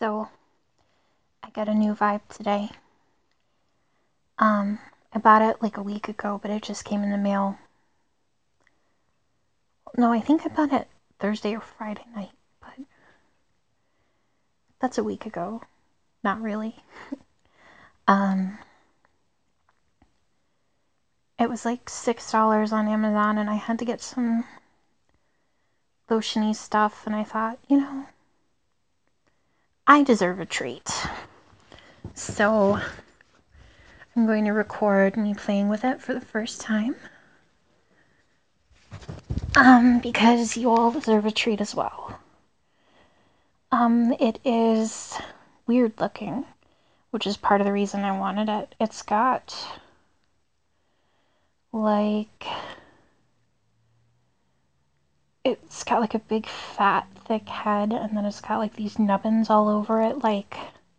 So I got a new Vibe today. I bought it like a week ago, but it just came in the mail. No, I think I bought it Thursday or Friday night, but that's a week ago. Not really. It was like $6 on Amazon, and I had to get some lotiony stuff, and I thought, I deserve a treat. So I'm going to record me playing with it for the first time. Because you all deserve a treat as well. It is weird looking, which is part of the reason I wanted it. It's got like a big fat thick head, and then it's got like these nubbins all over it, like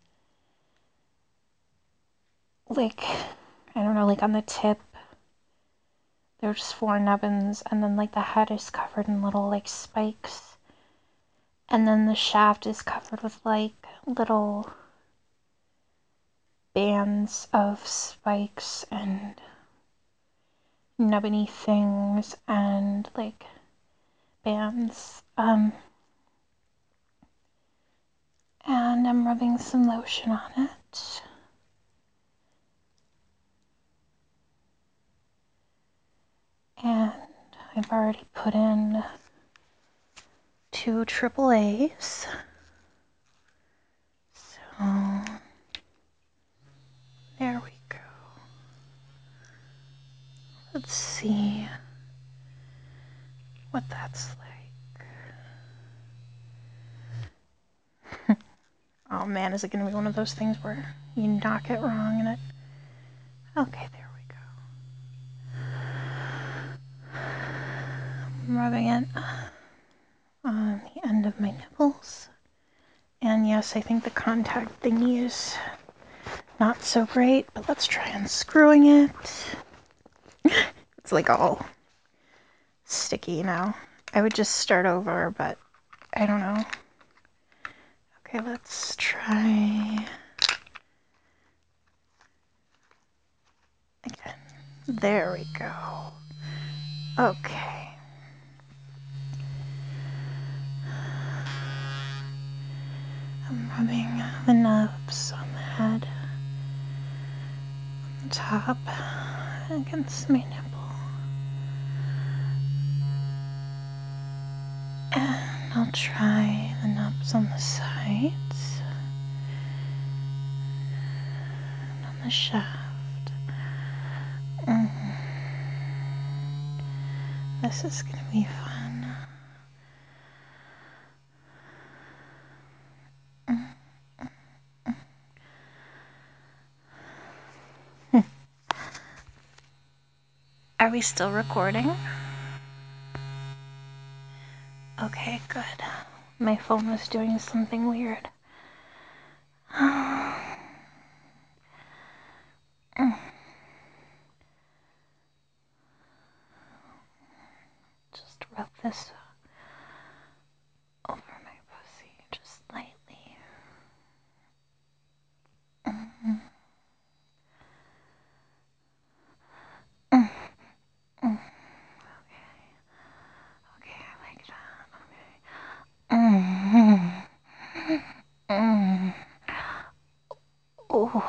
I don't know, like on the tip there's 4 nubbins, and then like the head is covered in little like spikes, and then the shaft is covered with like little bands of spikes and nubbiny things and like bands. And I'm rubbing some lotion on it. And I've already put in 2 AAAs. So there we go. Let's see what that's like. Oh man, is it going to be one of those things where you knock it wrong and it... Okay, there we go. I'm rubbing it on the end of my nipples. And yes, I think the contact thingy is not so great, but let's try unscrewing it. It's like all sticky now. I would just start over, but I don't know. Okay, let's try again. There we go. Okay. I'm rubbing the nubs on the head, on the top, against my nipple. And I'll try the nubs on the sides and on the shaft. This is gonna be fun. Are we still recording? Okay, good. My phone was doing something weird. Just rub this over my pussy, just lightly. Okay, I like that. Oh.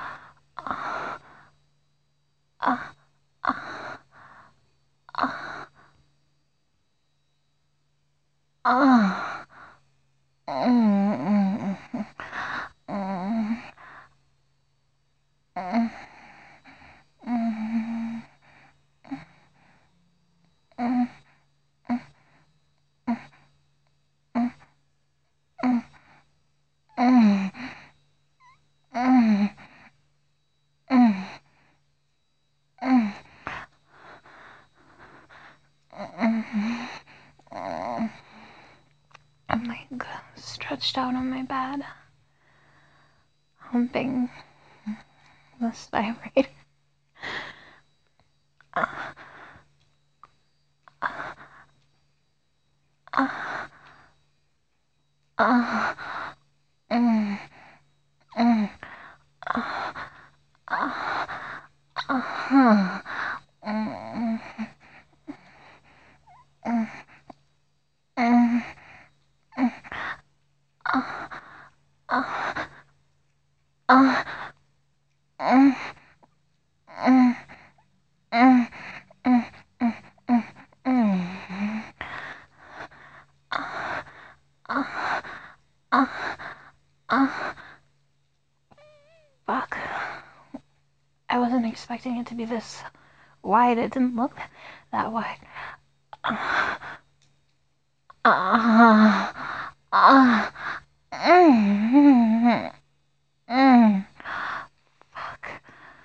I'm like stretched out on my bed, humping this vibrator. expecting it to be this wide. It didn't look that wide. Fuck.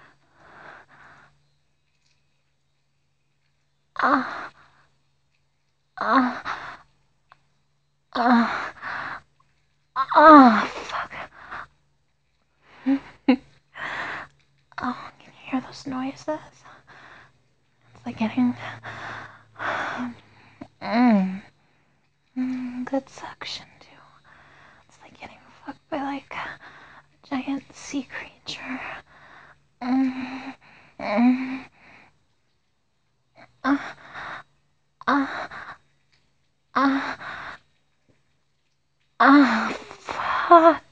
Fuck. Oh, can you hear those noises? It's like getting good suction too. It's like getting fucked by like a giant sea creature. Fuck.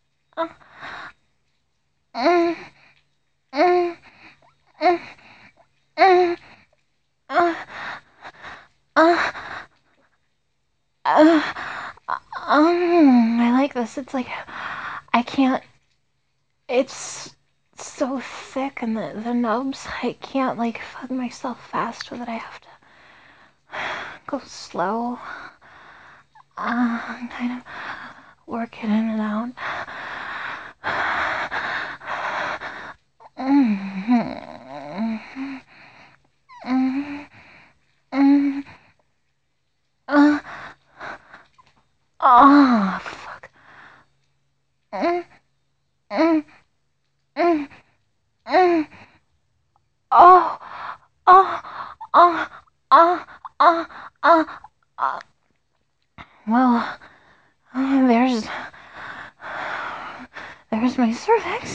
I like this. It's like I can't. It's so thick, and the nubs. I can't like fuck myself fast with it. I have to go slow. Kind of work it in and out. Oh, fuck. Oh, oh, oh, oh, oh, oh, oh. Well, there's my cervix.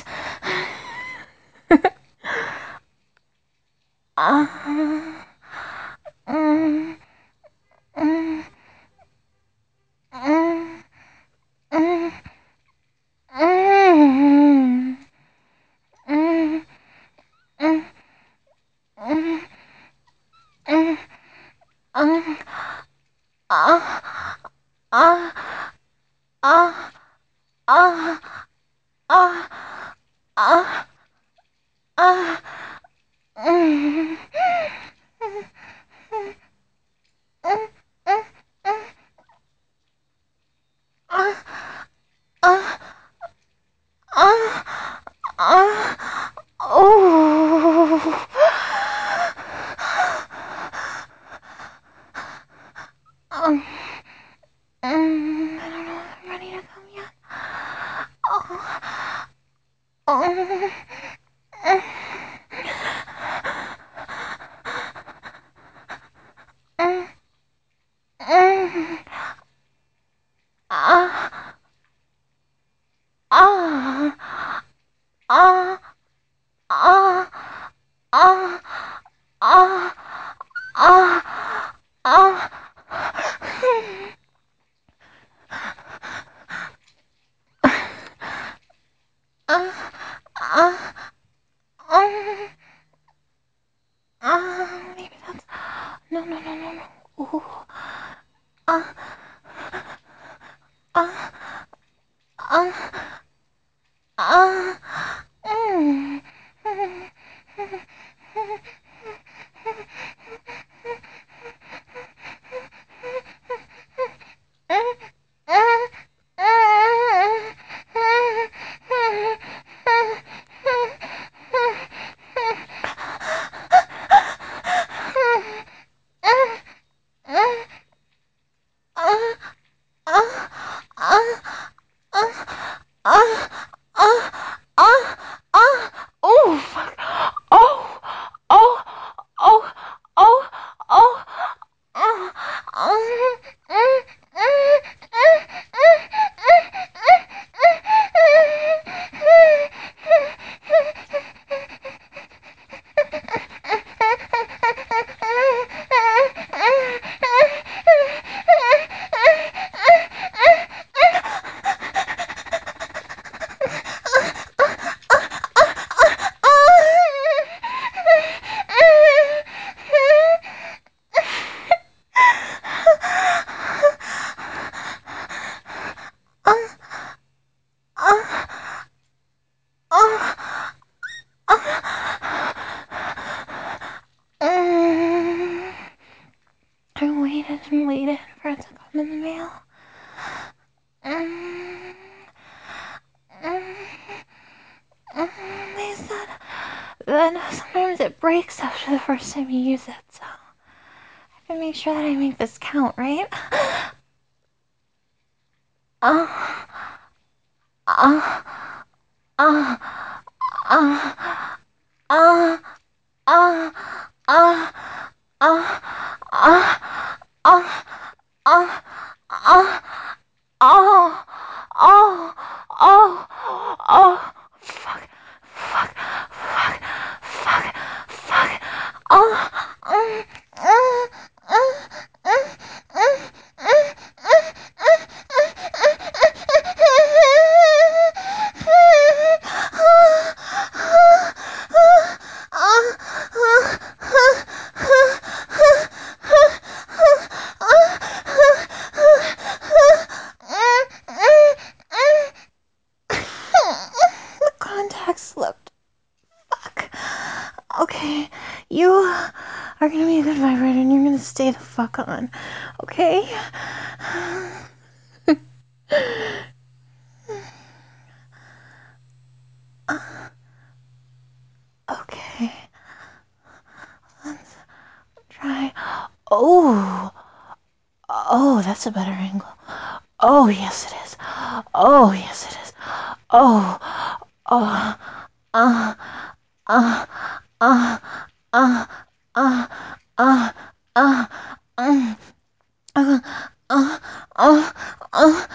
I don't know if I'm ready to come yet. but sometimes it breaks after the first time you use it, so I have to make sure that I make this count, right? The contact slipped. Fuck. Okay, you are gonna be a good vibrator and you're gonna stay the fuck on. Okay? Okay. Let's try. Oh. Oh, that's a better angle. Oh, yes it is. Oh, yes it is. Oh. Oh. Uh. Uh. Uh. Uh. Uh. Uh. Uh. Uh. Uh. Uh. Uh. Uh.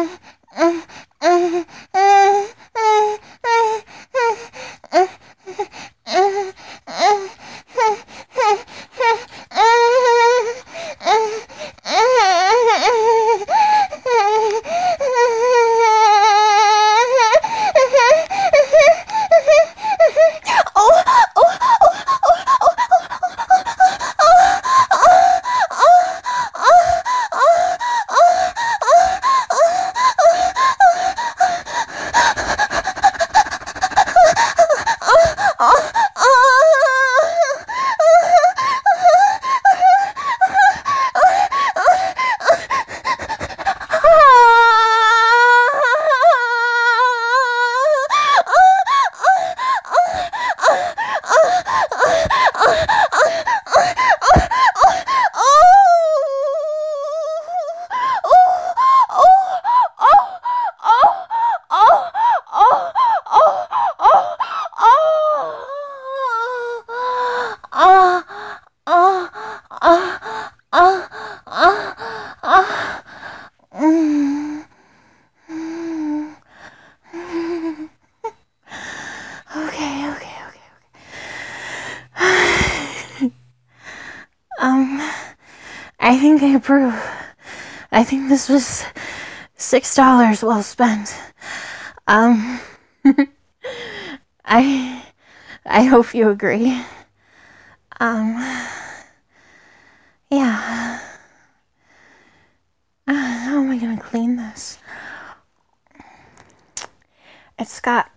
I think I approve. I think this was $6 well spent. I hope you agree. Yeah. How am I gonna clean this? It's got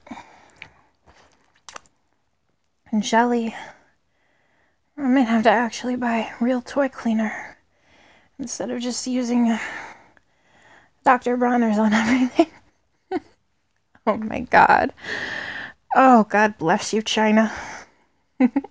jelly. I might have to actually buy real toy cleaner instead of just using Dr. Bronner's on everything. Oh my god. Oh, God bless you, China.